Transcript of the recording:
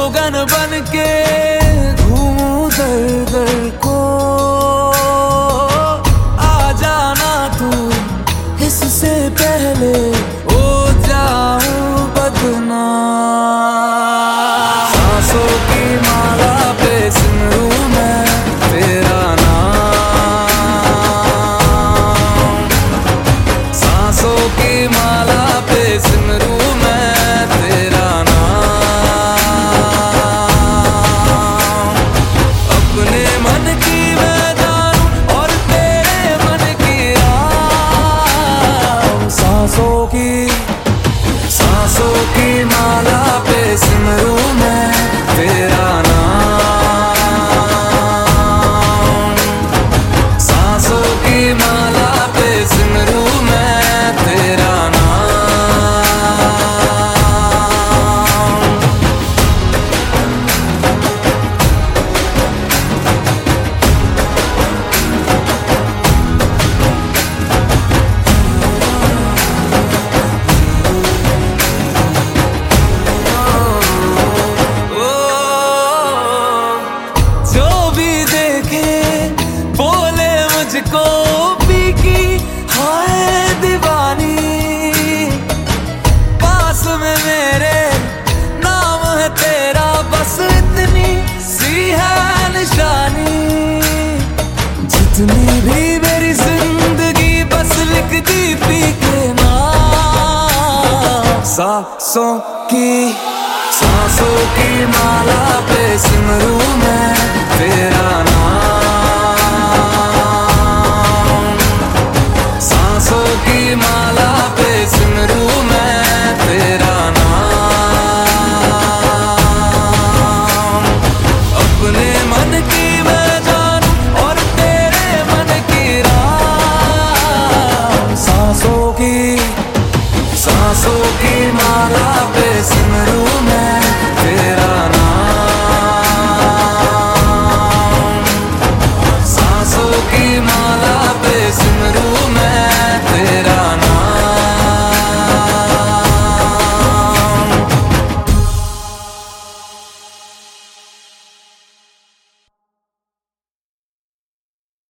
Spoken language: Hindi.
स्लोगन बन के घूमूं दर दर को, आ जाना तू इससे पहले हो जाऊं बदनाम। सांसों की माला पे सिमरूं मैं तेरा नाम, सांसों की माला पे सिमरूं मैं तेरा नाम। अपने मन की मैं जानूं और तेरे मन की राह, सांसों की माला पे सिमरूं मैं तेरा नाम, सांसों की माला पे सिमरूं मैं तेरा नाम। मुझको भी की हाय दीवानी, पास में मेरे नाम है तेरा, बस इतनी सी है निशानी। जितनी भी मेरी जिंदगी बस लिख दी पी के नाम, सांसों की माला पे सिमरूं मैं तेरा नाम।